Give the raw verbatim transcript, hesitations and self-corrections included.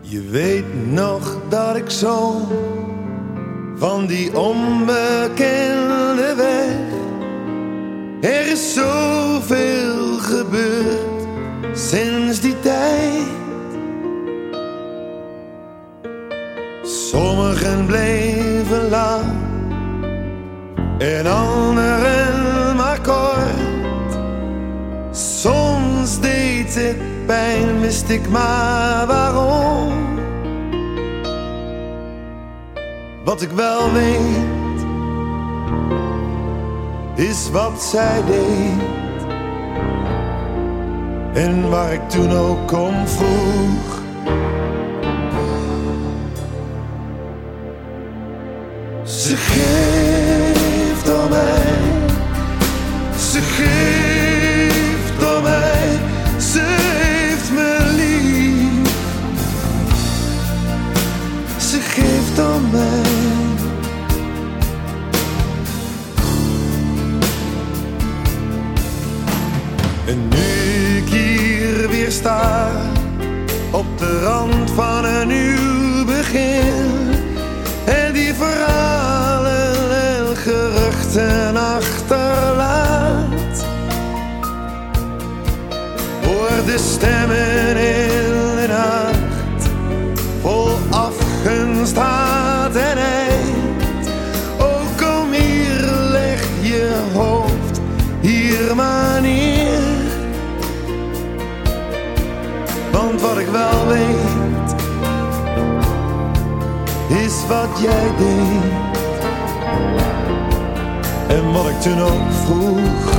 Je weet nog dat ik zong van die onbekende weg. Er is zoveel gebeurd sinds die tijd. Sommigen bleven lang en anderen maar kort. Soms deed het pijn, wist ik maar waarom. Wat ik wel weet, is wat zij deed. En waar ik toen ook om vroeg. Ze geeft om mij, ze geeft om mij, ze heeft me lief. Ze geeft om mij. En nu ik hier weer sta, op de rand van een nieuw begin, en die verhalen en geruchten achterlaat, hoor de stemmen in de nacht, vol afgunst, haat en nijd. Oh, kom hier, leg je hoofd hier maar neer. Want wat ik wel weet, is wat jij deed. En wat ik toen ook vroeg.